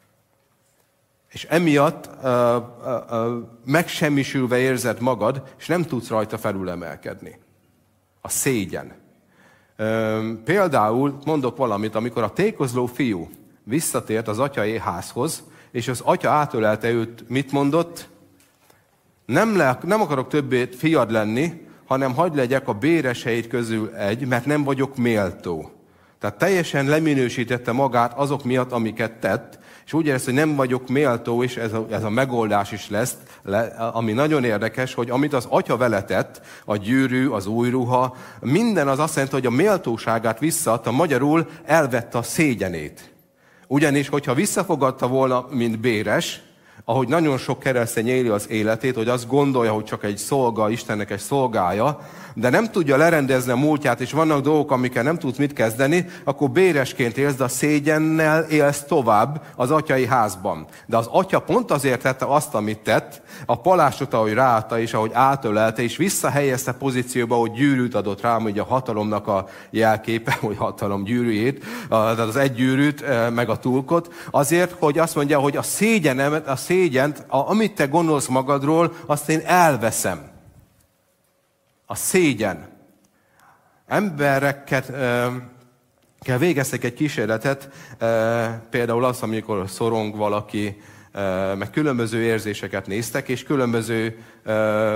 [SPEAKER 1] és emiatt uh, uh, uh, megsemmisülve érzed magad, és nem tudsz rajta felülemelkedni. A szégyen. Például mondok valamit, amikor a tékozló fiú visszatért az atyai házhoz, és az atya átölelte őt, mit mondott? Nem, le, nem akarok többé fiad lenni, hanem hadd legyek a béreseid közül egy, mert nem vagyok méltó. Tehát teljesen leminősítette magát azok miatt, amiket tett, és úgy érezte, hogy nem vagyok méltó, és ez a, ez a megoldás is lesz, le, ami nagyon érdekes, hogy amit az atya vele tett, a gyűrű, az új ruha, minden az azt jelenti, hogy a méltóságát visszaadta, magyarul elvette a szégyenét. Ugyanis, hogyha visszafogadta volna, mint béres, ahogy nagyon sok keresztény éli az életét, hogy azt gondolja, hogy csak egy szolga, Istennek egy szolgája, de nem tudja lerendezni a múltját, és vannak dolgok, amikkel nem tudsz mit kezdeni, akkor béresként élsz, de a szégyennel élsz tovább az atyai házban. De az atya pont azért tette azt, amit tett, a palástot, ahogy ráadta, és ahogy átölelte, és visszahelyezte pozícióba, hogy gyűrűt adott rám, hogy a hatalomnak a jelképe, vagy hatalom gyűrűjét, tehát az egy gyűrűt, meg a tulkot, azért, hogy azt mondja, hogy a szégyenemet, a szégyent, amit te gondolsz magadról, azt én elveszem. A szégyen. Embereket e, kell végeztek egy kísérletet, e, például az, amikor szorong valaki, e, meg különböző érzéseket néztek, és különböző e,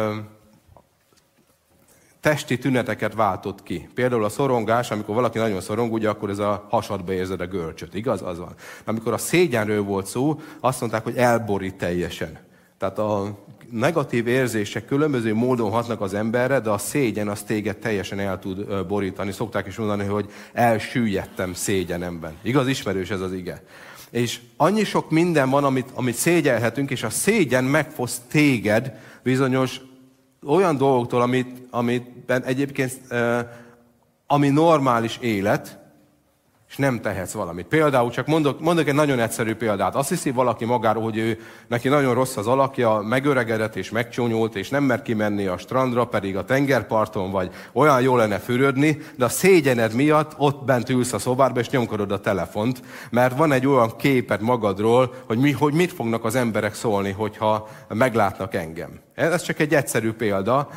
[SPEAKER 1] testi tüneteket váltott ki. Például a szorongás, amikor valaki nagyon szorong, ugye akkor ez a hasadba érzed a görcsöt, igaz? Az van. Amikor a szégyenről volt szó, azt mondták, hogy elborít teljesen. Tehát a negatív érzések különböző módon hatnak az emberre, de a szégyen az téged teljesen el tud borítani. Szokták is mondani, hogy elsüllyedtem szégyenemben. Igaz, ismerős ez az ige. És annyi sok minden van, amit, amit szégyelhetünk, és a szégyen megfoszt téged bizonyos olyan dolgoktól, amit, amitben egyébként, ami normális élet, és nem tehetsz valamit. Például csak mondok, mondok egy nagyon egyszerű példát. Azt hiszi valaki magáról, hogy ő, neki nagyon rossz az alakja, megöregedett és megcsúnyult, és nem mer kimenni a strandra, pedig a tengerparton vagy, olyan jó lenne fürödni, de a szégyened miatt ott bent ülsz a szobádba, és nyomkodod a telefont, mert van egy olyan képed magadról, hogy, mi, hogy mit fognak az emberek szólni, hogyha meglátnak engem. Ez csak egy egyszerű példa,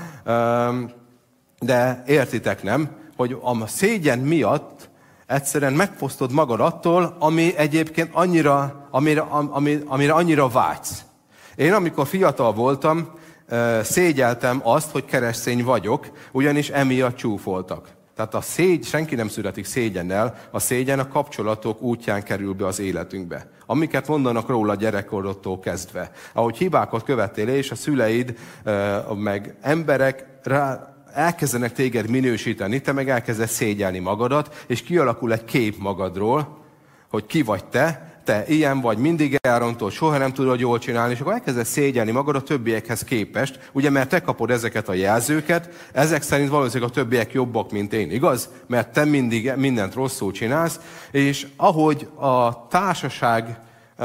[SPEAKER 1] de értitek nem, hogy a szégyen miatt egyszerűen megfosztod magad attól, ami egyébként annyira, amire, ami, amire annyira vágysz. Én amikor fiatal voltam, szégyeltem azt, hogy keresztény vagyok, ugyanis emiatt csúfoltak. Tehát a szégy, senki nem születik szégyennel, a szégyen a kapcsolatok útján kerül be az életünkbe. Amiket mondanak róla gyerekkorodtól kezdve. Ahogy hibákat követtél, és a szüleid, meg emberek rá, elkezdenek téged minősíteni, te meg elkezdesz szégyelni magadat, és kialakul egy kép magadról, hogy ki vagy te, te ilyen vagy, mindig elrontod, soha nem tudod jól csinálni, és akkor elkezdesz szégyelni magad a többiekhez képest, ugye, mert te kapod ezeket a jelzőket, ezek szerint valószínűleg a többiek jobbak, mint én, igaz? Mert te mindig mindent rosszul csinálsz, és ahogy a társaság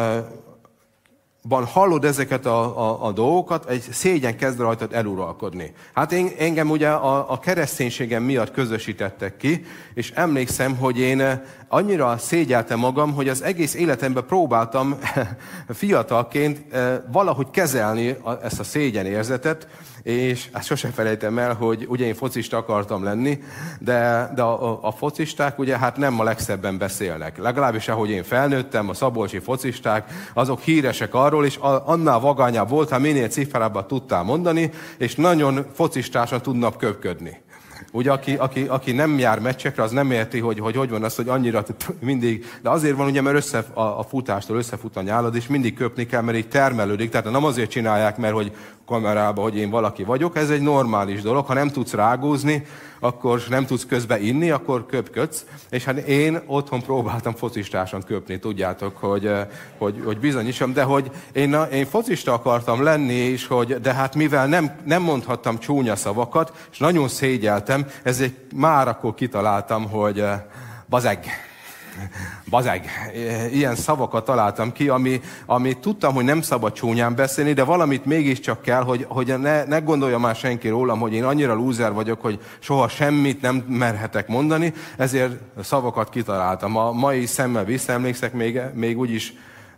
[SPEAKER 1] ban hallod ezeket a, a, a dolgokat, egy szégyen kezd rajtad eluralkodni. Hát én, engem ugye a, a kereszténységem miatt közösítettek ki, és emlékszem, hogy én annyira szégyeltem magam, hogy az egész életemben próbáltam fiatalként valahogy kezelni ezt a szégyenérzetet, és hát sose felejtem el, hogy ugye én focista akartam lenni, de, de a, a focisták ugye hát nem a legszebben beszélnek. Legalábbis ahogy én felnőttem, a szabolcsi focisták, azok híresek arról, és annál vagányabb voltál, minél cifrábbat tudtál mondani, és nagyon focistásan tudnak köpködni. Ugye, aki, aki, aki nem jár meccsekre, az nem érti, hogy hogy, hogy van az, hogy annyira mindig... De azért van ugye, mert össze, a, a futástól összefut a nyálad, és mindig köpni kell, mert így termelődik. Tehát nem azért csinálják, mert hogy kamerába, hogy én valaki vagyok. Ez egy normális dolog. Ha nem tudsz rágózni, akkor nem tudsz közbe inni, akkor köpködsz. És hát én otthon próbáltam focistásan köpni, tudjátok, hogy, hogy, hogy bizonyítsam, de hogy én, én focista akartam lenni, és hogy, de hát mivel nem, nem mondhattam csúnya szavakat, és nagyon szégyeltem, ezért már akkor kitaláltam, hogy bazeg. Bazeg. Ilyen szavakat találtam ki, ami, ami tudtam, hogy nem szabad csúnyán beszélni, de valamit mégiscsak kell, hogy, hogy ne, ne gondolja már senki rólam, hogy én annyira lúzer vagyok, hogy soha semmit nem merhetek mondani, ezért szavakat kitaláltam. A mai szemmel visszaemlékszek, még, még úgyis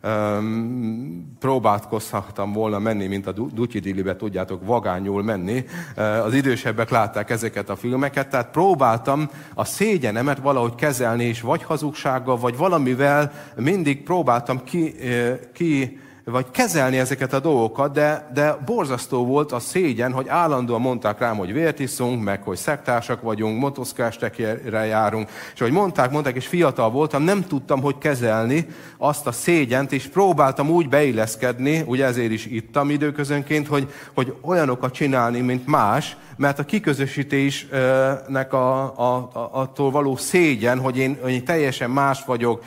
[SPEAKER 1] Um, próbálkozhattam volna menni, mint a Dutyi Dillibe, tudjátok, vagányul menni. Uh, az idősebbek látták ezeket a filmeket, tehát próbáltam a szégyenemet valahogy kezelni, és vagy hazugsággal, vagy valamivel mindig próbáltam ki, uh, ki vagy kezelni ezeket a dolgokat, de, de borzasztó volt a szégyen, hogy állandóan mondták rám, hogy vért iszunk, meg hogy szektársak vagyunk, motoszkástekre járunk, és hogy mondták, mondták, és fiatal voltam, nem tudtam, hogy kezelni azt a szégyent, és próbáltam úgy beilleszkedni, ugye ezért is ittam időközönként, hogy, hogy olyanokat csinálni, mint más, mert a kiközösítésnek a, a, a, attól való szégyen, hogy én, hogy én teljesen más vagyok,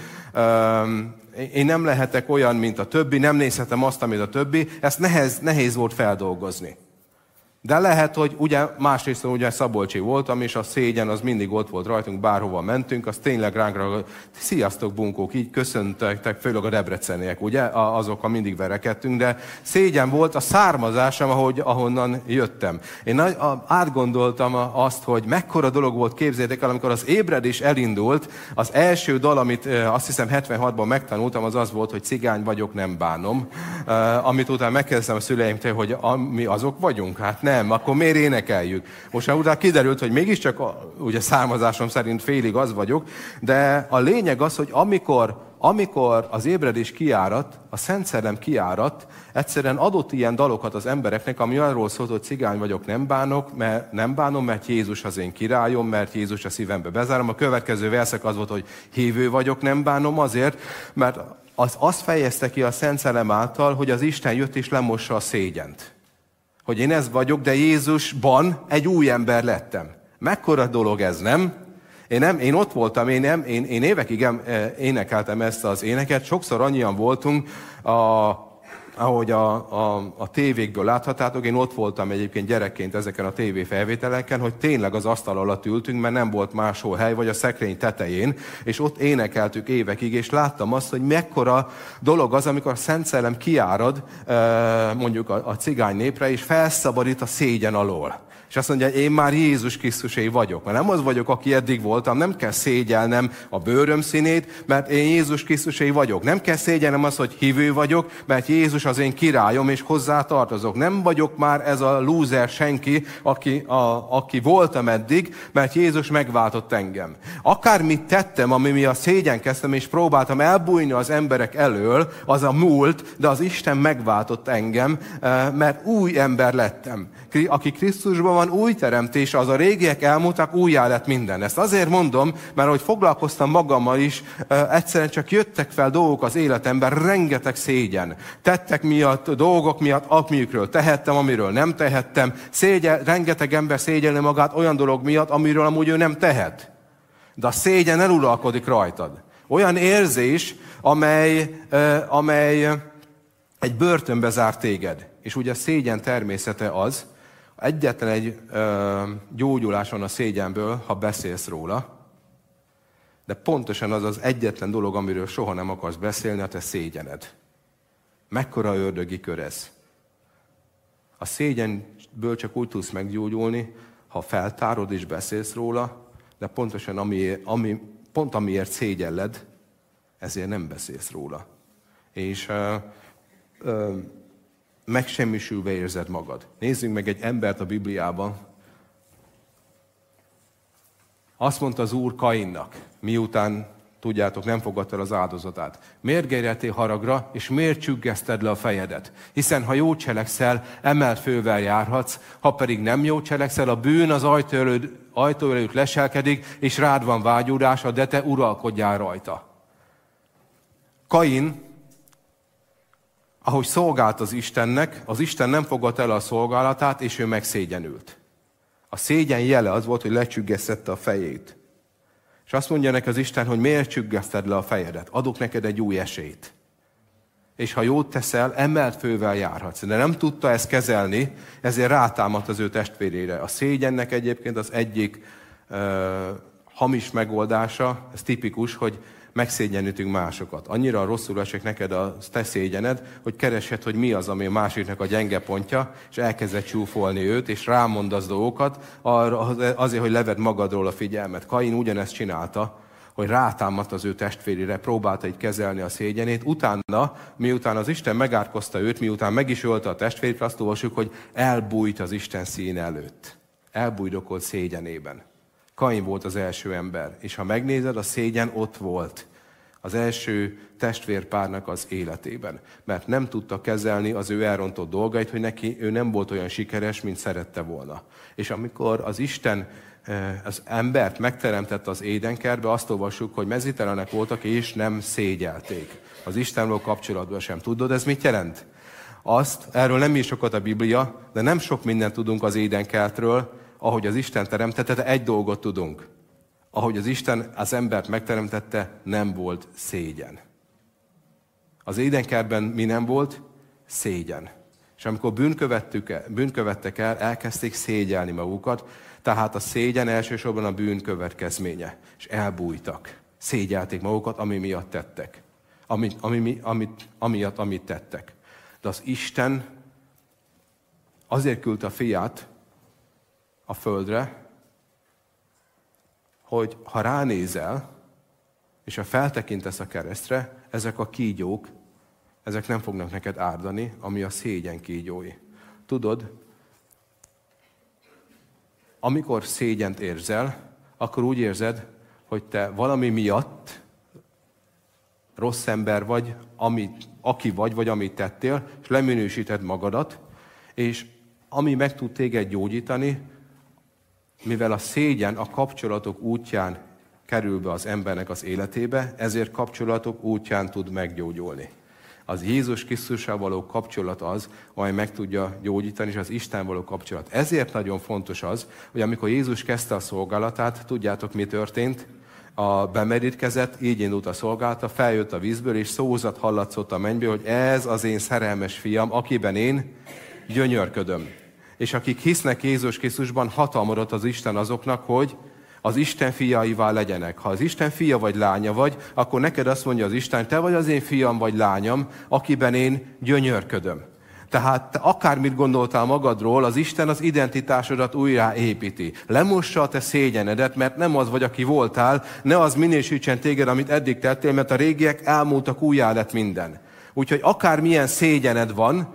[SPEAKER 1] én nem lehetek olyan, mint a többi, nem nézhetem azt, amit a többi, ezt nehéz, nehéz volt feldolgozni. De lehet, hogy ugye másrészt ugye Szabolcsi voltam, és a szégyen az mindig ott volt rajtunk, bárhova mentünk, az tényleg ránk, sziasztok bunkók, így köszöntek, főleg a debreceniek, ugye, azokkal mindig verekedtünk, de szégyen volt a származásom, ahogy, ahonnan jöttem. Én átgondoltam azt, hogy mekkora dolog volt, képzeljétek el, amikor az ébredés elindult, az első dal, amit azt hiszem hetvenhatban megtanultam, az az volt, hogy cigány vagyok, nem bánom, amit utána megkérdeztem a szüleimtől, hogy mi azok vagyunk, hát nem, akkor miért énekeljük? Most már utána kiderült, hogy mégiscsak a, ugye származásom szerint félig az vagyok, de a lényeg az, hogy amikor, amikor az ébredés kiárat, a Szent Szellem kiárat, egyszerűen adott ilyen dalokat az embereknek, ami arról szólt, hogy cigány vagyok, nem bánok, mert nem bánom, mert Jézus az én királyom, mert Jézus a szívembe bezárom. A következő verszak az volt, hogy hívő vagyok, nem bánom azért, mert az, azt fejezte ki a Szent Szellem által, hogy az Isten jött és lemossa a szégyent. Hogy én ez vagyok, de Jézusban egy új ember lettem. Mekkora dolog ez, nem? Én, nem, én ott voltam, én, nem, én, én évekig énekeltem ezt az éneket, sokszor annyian voltunk, a, ahogy a, a, a tévékből láthatátok, én ott voltam egyébként gyerekként ezeken a tévé felvételeken, hogy tényleg az asztal alatt ültünk, mert nem volt máshol hely, vagy a szekrény tetején, és ott énekeltük évekig, és láttam azt, hogy mekkora dolog az, amikor a Szent Szellem kiárad mondjuk a, a cigány népre, és felszabadít a szégyen alól. És azt mondja, én már Jézus Krisztusé vagyok. Mert nem az vagyok, aki eddig voltam, nem kell szégyelnem a bőröm színét, mert én Jézus Krisztusé vagyok. Nem kell szégyelnem azt, hogy hívő vagyok, mert Jézus az én királyom, és hozzá tartozok. Nem vagyok már ez a lúzer senki, aki, a, aki voltam eddig, mert Jézus megváltott engem. Akármit tettem, ami miatt szégyenkeztem, és próbáltam elbújni az emberek elől, az a múlt, de az Isten megváltott engem, mert új ember lettem. Aki Krisztusban van, új teremtés, az a régiek elmúltak, újjá lett minden. Ezt azért mondom, mert ahogy foglalkoztam magammal is, egyszerűen csak jöttek fel dolgok az életemben, rengeteg szégyen. Tettek miatt, dolgok miatt, amikről tehettem, amiről nem tehettem. Szégyen, rengeteg ember szégyelni magát olyan dolog miatt, amiről amúgy ő nem tehet. De a szégyen eluralkodik rajtad. Olyan érzés, amely, amely egy börtönbe zár téged. És ugye a szégyen természete az, egyetlen egy ö, gyógyulás van a szégyenből, ha beszélsz róla, de pontosan az az egyetlen dolog, amiről soha nem akarsz beszélni, a te szégyened. Mekkora ördögi kör ez? A szégyenből csak úgy tudsz meggyógyulni, ha feltárod és beszélsz róla, de pontosan ami, ami, pont amiért szégyelled, ezért nem beszélsz róla. És ö, ö, megsemmisülve érzed magad. Nézzünk meg egy embert a Bibliában. Azt mondta az Úr Kainnak, miután, tudjátok, nem fogadta el az áldozatát. Miért gerjedtél haragra, és miért csüggeszted le a fejedet? Hiszen ha jó cselekszel, emelt fővel járhatsz, ha pedig nem jó cselekszel, a bűn az ajtó előtt leselkedik, és rád van vágyódása, de te uralkodjál rajta. Kain, ahogy szolgált az Istennek, az Isten nem fogadta el a szolgálatát, és ő megszégyenült. A szégyen jele az volt, hogy lecsüggesztette a fejét. És azt mondja neki az Isten, hogy miért csüggeszted le a fejedet? Adok neked egy új esélyt. És ha jót teszel, emelt fővel járhatsz. De nem tudta ezt kezelni, ezért rátámadt az ő testvérére. A szégyennek egyébként az egyik uh, hamis megoldása, ez tipikus, hogy megszégyenítünk másokat. Annyira rosszul esik neked a te szégyened, hogy keresed, hogy mi az, ami a másiknak a gyenge pontja, és elkezded csúfolni őt, és rámondasz dolgokat azért, hogy levedd magadról a figyelmet. Kain ugyanezt csinálta, hogy rátámadt az ő testvérére, próbálta így kezelni a szégyenét. Utána, miután az Isten megátkozta őt, miután meg is ölte a testvérét, azt olvassuk, hogy elbújt az Isten szín előtt. Elbújdokolt szégyenében. Kain volt az első ember, és ha megnézed, a szégyen ott volt az első testvérpárnak az életében. Mert nem tudta kezelni az ő elrontott dolgait, hogy neki ő nem volt olyan sikeres, mint szerette volna. És amikor az Isten az embert megteremtett az édenkertbe, azt olvassuk, hogy mezítelenek voltak, és nem szégyelték. Az Istenről kapcsolatban sem. Tudod, ez mit jelent? Azt, erről nem is sokat a Biblia, de nem sok mindent tudunk az édenkertről, ahogy az Isten teremtette, de egy dolgot tudunk. Ahogy az Isten az embert megteremtette, nem volt szégyen. Az édenkertben mi nem volt? Szégyen. És amikor bűnkövettek el, elkezdték szégyelni magukat, tehát a szégyen elsősorban a bűn következménye. És elbújtak. Szégyelték magukat, ami miatt tettek. Ami, ami, amit, amiatt, amit tettek. De az Isten azért küldte a fiát a földre, hogy ha ránézel, és ha feltekintesz a keresztre, ezek a kígyók, ezek nem fognak neked árdani, ami a szégyen kígyói. Tudod, amikor szégyent érzel, akkor úgy érzed, hogy te valami miatt rossz ember vagy, amit, aki vagy, vagy amit tettél, és leminősíted magadat, és ami meg tud téged gyógyítani, mivel a szégyen a kapcsolatok útján kerül be az embernek az életébe, ezért kapcsolatok útján tud meggyógyulni. Az Jézus Krisztussal való kapcsolat az, amely meg tudja gyógyítani, és az Isten való kapcsolat. Ezért nagyon fontos az, hogy amikor Jézus kezdte a szolgálatát, tudjátok, mi történt? A bemerítkezett, így indult a szolgálata, feljött a vízből, és szózat hallatszott a mennyből, hogy ez az én szerelmes fiam, akiben én gyönyörködöm. És akik hisznek Jézus Krisztusban, hatalmat az Isten azoknak, hogy az Isten fiaivá legyenek. Ha az Isten fia vagy lánya vagy, akkor neked azt mondja az Isten, te vagy az én fiam vagy lányam, akiben én gyönyörködöm. Tehát te akármit gondoltál magadról, az Isten az identitásodat újraépíti. Lemossa a te szégyenedet, mert nem az vagy, aki voltál, ne az minősítsen téged, amit eddig tettél, mert a régiek elmúltak, újjá lett minden. Úgyhogy akármilyen szégyened van,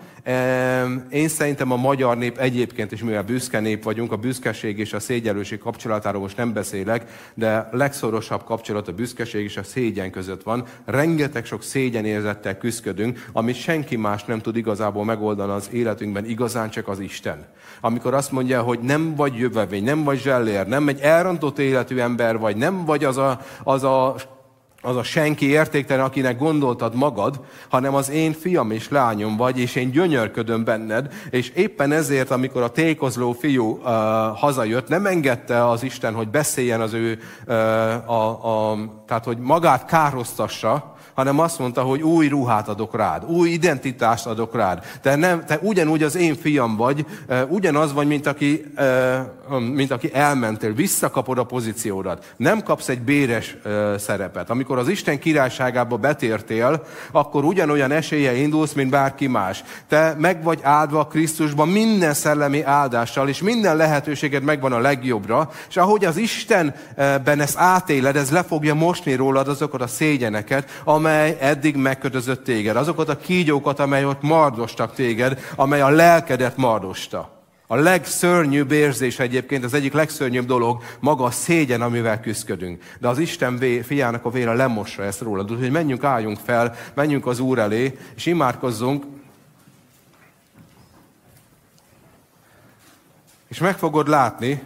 [SPEAKER 1] én szerintem a magyar nép egyébként is, mivel büszke nép vagyunk, a büszkeség és a szégyellőség kapcsolatáról most nem beszélek, de legszorosabb kapcsolat a büszkeség és a szégyen között van. Rengeteg sok szégyenérzettel küzdködünk, amit senki más nem tud igazából megoldani az életünkben, igazán csak az Isten. Amikor azt mondja, hogy nem vagy jövevény, nem vagy zsellér, nem egy elrontott életű ember vagy, nem vagy az a, az a az a senki értéktelen, akinek gondoltad magad, hanem az én fiam és lányom vagy, és én gyönyörködöm benned, és éppen ezért, amikor a tékozló fiú uh, hazajött, nem engedte az Isten, hogy beszéljen az ő, uh, a, a, tehát hogy magát károztassa, hanem azt mondta, hogy új ruhát adok rád, új identitást adok rád. Te, nem, te ugyanúgy az én fiam vagy, ugyanaz vagy, mint aki, mint aki elmentél, visszakapod a pozíciódat. Nem kapsz egy béres szerepet. Amikor az Isten királyságába betértél, akkor ugyanolyan eséllyel indulsz, mint bárki más. Te meg vagy áldva Krisztusban minden szellemi áldással, és minden lehetőséged megvan a legjobbra, és ahogy az Istenben ezt átéled, ez le fogja mosni rólad azokat a szégyeneket, amely eddig megkötözött téged. Azokat a kígyókat, amely ott mardostak téged, amely a lelkedet mardosta. A legszörnyűbb érzés egyébként, az egyik legszörnyűbb dolog, maga a szégyen, amivel küzdködünk. De az Isten vé, fiának a vére lemossa ezt rólad. Úgyhogy menjünk, álljunk fel, menjünk az Úr elé, és imádkozzunk. És meg fogod látni,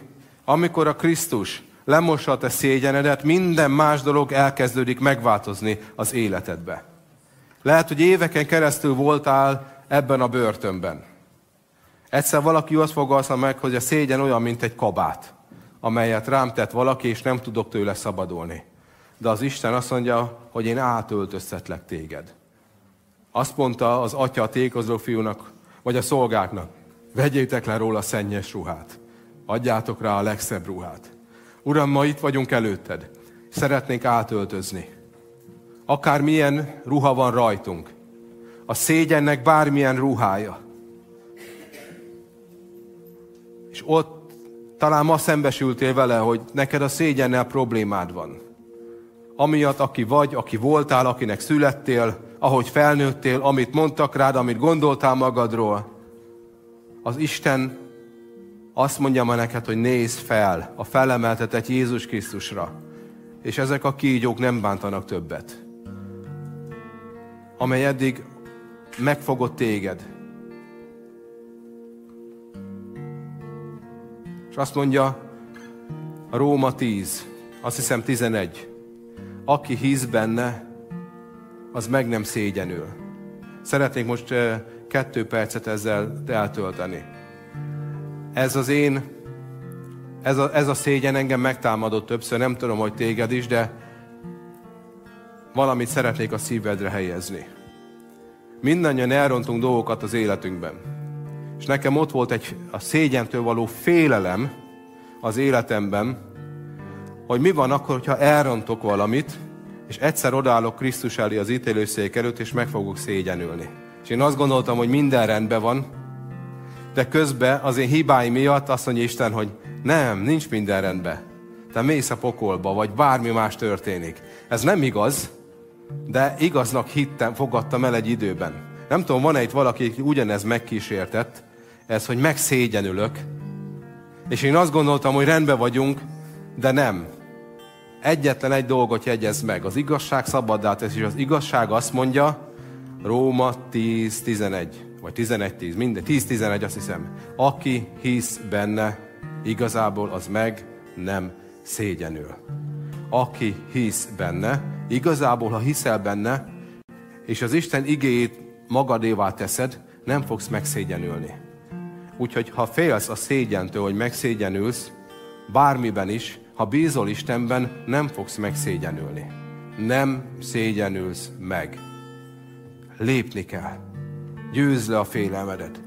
[SPEAKER 1] Amikor a Krisztus lemossa a te szégyenedet, minden más dolog elkezdődik megváltozni az életedbe. Lehet, hogy éveken keresztül voltál ebben a börtönben. Egyszer valaki azt fogalmazta meg, hogy a szégyen olyan, mint egy kabát, amelyet rám tett valaki, és nem tudok tőle szabadulni. De az Isten azt mondja, hogy én átöltöztetlek téged. Azt mondta az atya a tékozló fiúnak, vagy a szolgáknak, vegyétek le róla a szennyes ruhát, adjátok rá a legszebb ruhát. Uram, ma itt vagyunk előtted, szeretnénk átöltözni. Akármilyen ruha van rajtunk, a szégyennek bármilyen ruhája. És ott talán ma szembesültél vele, hogy neked a szégyennel problémád van. Amiatt, aki vagy, aki voltál, akinek születtél, ahogy felnőttél, amit mondtak rád, amit gondoltál magadról. Az Isten azt mondja ma neked, hogy nézz fel a felemeltetett Jézus Krisztusra, és ezek a kígyók nem bántanak többet. Amely eddig megfogott téged. És azt mondja a Róma tíz, azt hiszem tizenegy. Aki hisz benne, az meg nem szégyenül. Szeretnék most kettő percet ezzel eltölteni. Ez az én, ez a, ez a szégyen engem megtámadott többször, nem tudom, hogy téged is, de valamit szeretnék a szívedre helyezni. Mindannyian elrontunk dolgokat az életünkben. És nekem ott volt egy a szégyentől való félelem az életemben, hogy mi van akkor, hogyha elrontok valamit, és egyszer odaállok Krisztus elé az ítélőszék előtt, és meg fogok szégyenülni. És én azt gondoltam, hogy minden rendben van, de közben az én hibáim miatt azt mondja Isten, hogy nem, nincs minden rendben. Te mész a pokolba, vagy bármi más történik. Ez nem igaz, de igaznak hittem, fogadtam el egy időben. Nem tudom, van-e itt valaki, aki ugyanez megkísértett, ez, hogy megszégyenülök, és én azt gondoltam, hogy rendben vagyunk, de nem. Egyetlen egy dolgot jegyez meg, az igazság szabaddá tesz, és az igazság azt mondja, Róma tíz tizenegy, vagy tizenegy tíz, minden, tíz tizenegy azt hiszem, aki hisz benne, igazából az meg nem szégyenül. Aki hisz benne, igazából ha hiszel benne, és az Isten igéjét magadévá teszed, nem fogsz megszégyenülni. Úgyhogy ha félsz a szégyentől, hogy megszégyenülsz, bármiben is, ha bízol Istenben, nem fogsz megszégyenülni. Nem szégyenülsz meg. Lépni kell. Győzd le a félelmedet.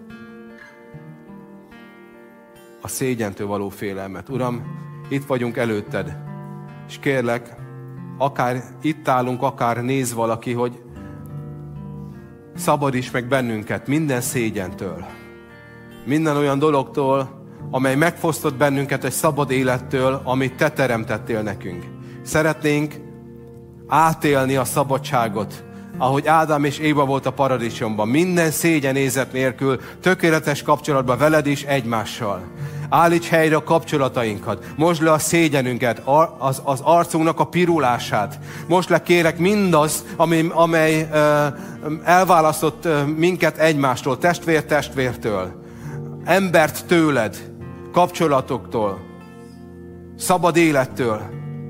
[SPEAKER 1] A szégyentől való félelmet. Uram, itt vagyunk előtted, és kérlek, akár itt állunk, akár néz valaki, hogy szabadíts meg bennünket minden szégyentől. Minden olyan dologtól, amely megfosztott bennünket egy szabad élettől, amit te teremtettél nekünk. Szeretnénk átélni a szabadságot, ahogy Ádám és Éva volt a paradicsomban, minden szégyenézet nélkül, tökéletes kapcsolatban veled is, egymással. Állíts helyre a kapcsolatainkat, mosd le a szégyenünket, az, az arcunknak a pirulását. Most le kérek mindaz, ami, amely uh, elválasztott uh, minket egymástól, testvér testvértől, embert tőled, kapcsolatoktól, szabad élettől.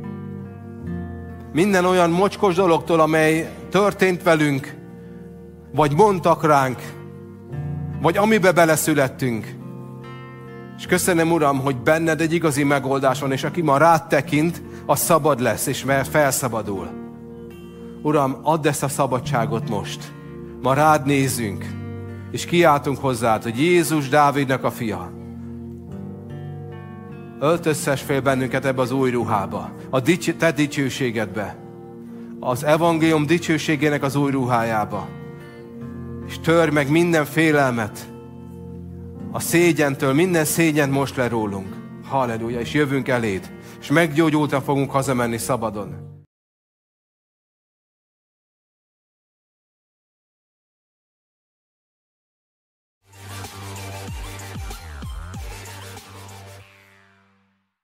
[SPEAKER 1] Minden olyan mocskos dologtól, amely történt velünk, vagy mondtak ránk, vagy amibe beleszülettünk. És köszönöm, Uram, hogy benned egy igazi megoldás van, és aki ma rád tekint, az szabad lesz, és felszabadul. Uram, add ezt a szabadságot most. Ma rád nézünk, és kiáltunk hozzád, hogy Jézus Dávidnak a fia. Öltöztess fel bennünket ebbe az új ruhába, a dics- te dicsőségedbe, az evangélium dicsőségének az új ruhájába. És törj meg minden félelmet, a szégyentől, minden szégyent most le rólunk. Halleluja, és jövünk eléd, és meggyógyultan fogunk hazamenni szabadon.